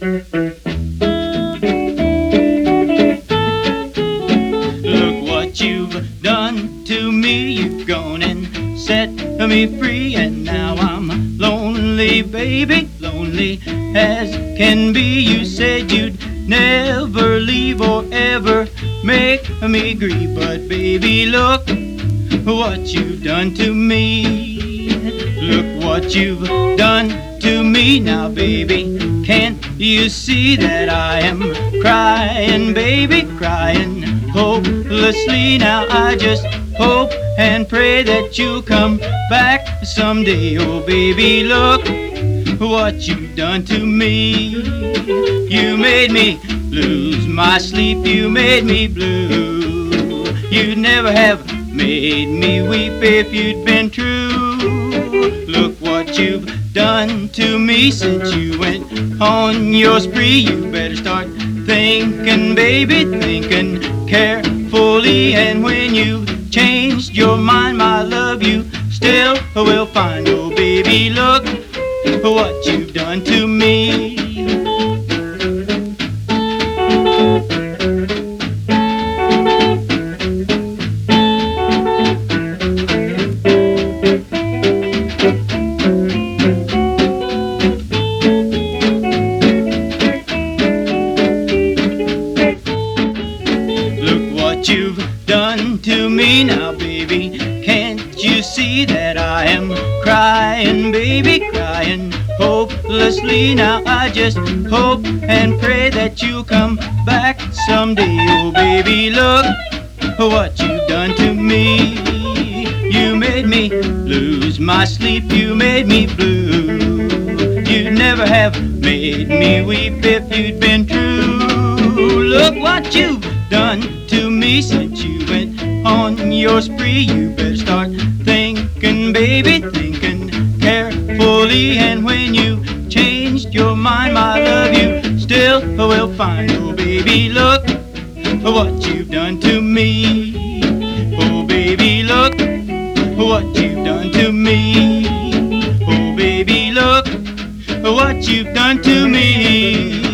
Look what you've done to me. You've gone and set me free, and now I'm lonely, baby, lonely as can be. You said you'd never leave or ever make me grieve, but baby, look what you've done to me. Look what you've done to me now, baby. Can't you see that I am crying, baby, crying hopelessly? Now I just hope and pray that you'll come back someday. Oh, baby, look what you've done to me. You made me lose my sleep, you made me blue. You'd never have made me weep if you'd been true. Look what you've done to me since you went on your spree. You better start thinking, baby, thinking carefully. And when you've changed your mind, my love, you still will find. Oh, baby, look what you've done to me. What you've done to me now, baby. Can't you see that I am crying, baby, crying hopelessly? Now I just hope and pray that you'll come back someday. Oh, baby, look what you've done to me. You made me lose my sleep, you made me blue. You'd never have made me weep if you'd been true. Look what you've done to me since you went on your spree. You better start thinking, baby, thinking carefully. And when you changed your mind, my love, you still will find. Oh, baby, look what you've done to me. Oh, baby, look what you've done to me. Oh, baby, look what you've done to me.